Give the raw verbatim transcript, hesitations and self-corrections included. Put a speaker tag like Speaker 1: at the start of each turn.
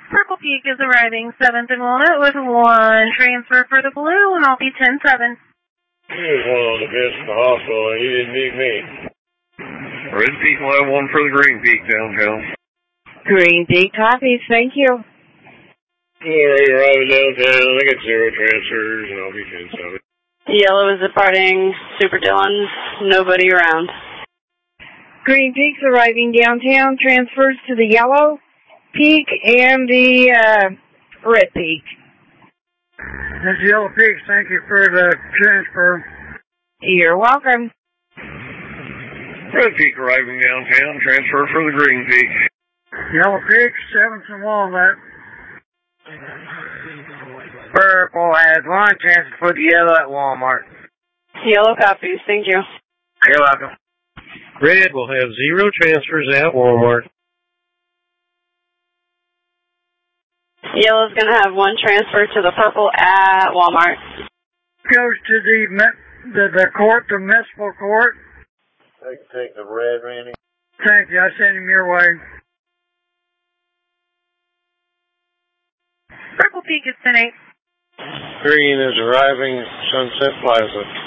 Speaker 1: Purple Peak is arriving seventh and Walnut with one transfer for the blue, and I'll be ten seven.
Speaker 2: He was one on the best in the hospital, and he didn't need me. Red Peak will have one for the Green Peak downtown.
Speaker 3: Green Peak copies, thank you.
Speaker 2: Yeah, you're arriving downtown. I got zero transfers, and I'll be ten seven.
Speaker 4: Yellow is departing. Super Dylan, nobody around.
Speaker 3: Green Peak's arriving downtown, transfers to the Yellow Peak and the uh, Red Peak.
Speaker 5: This is Yellow Peak, thank you for the transfer.
Speaker 3: You're welcome.
Speaker 2: Red Peak arriving downtown, transfer for the Green Peak.
Speaker 5: Yellow Peak, seventh and Walnut.
Speaker 6: Purple has one transfer for the Yellow at Walmart.
Speaker 4: Yellow copies, thank you.
Speaker 6: You're welcome.
Speaker 7: Red will have zero transfers at Walmart.
Speaker 4: Yellow's going to have one transfer to the Purple at Walmart.
Speaker 5: Goes to the the, the court, the municipal court.
Speaker 2: I can take the red, Randy.
Speaker 5: Thank you, I send him your way.
Speaker 1: Purple Peak is ten eight.
Speaker 7: Green is arriving Sunset Plaza.